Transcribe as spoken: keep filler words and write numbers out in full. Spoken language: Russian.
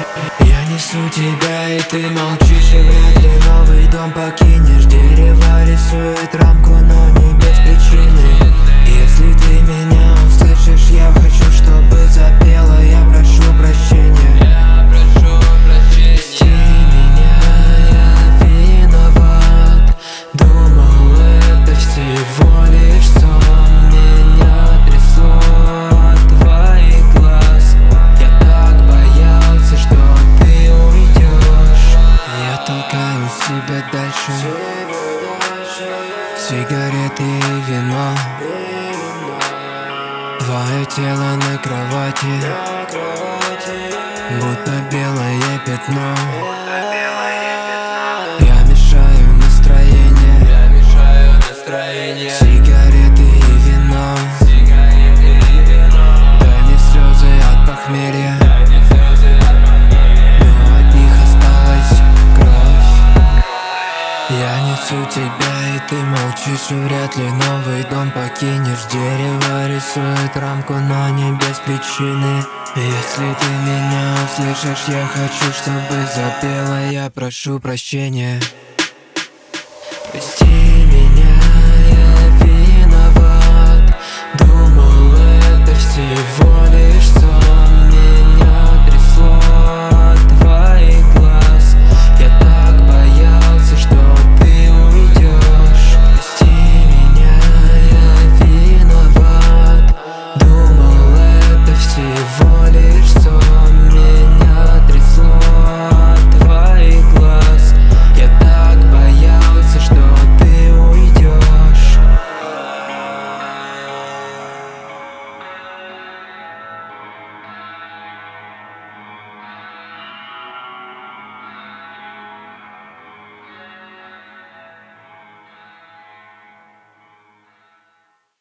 Я несу тебя, и ты молчишь, и вряд ли новый дом покинешь. Дерево рисует рамку, но не без причины. Если ты меня услышишь, я хочу, чтобы запела. Я прошу прощения. Прости меня, я виноват. Думал, это всего лишь сон. Меня трясло от твоих глаз. Я так боялся, что ты уйдешь. Я толкаю себя дальше. Сигареты и вино. Твое тело на кровати, будто белое пятно. Я мешаю настроение. Сигареты и вино. Дай мне слезы от похмелья, но от них осталась кровь. Я несу тебя, и ты молчишь, и вряд ли новый дом покинешь. Дерево рисует рамку, но не без причины. Если ты меня услышишь, я хочу, чтобы запела. Я прошу прощения. Прости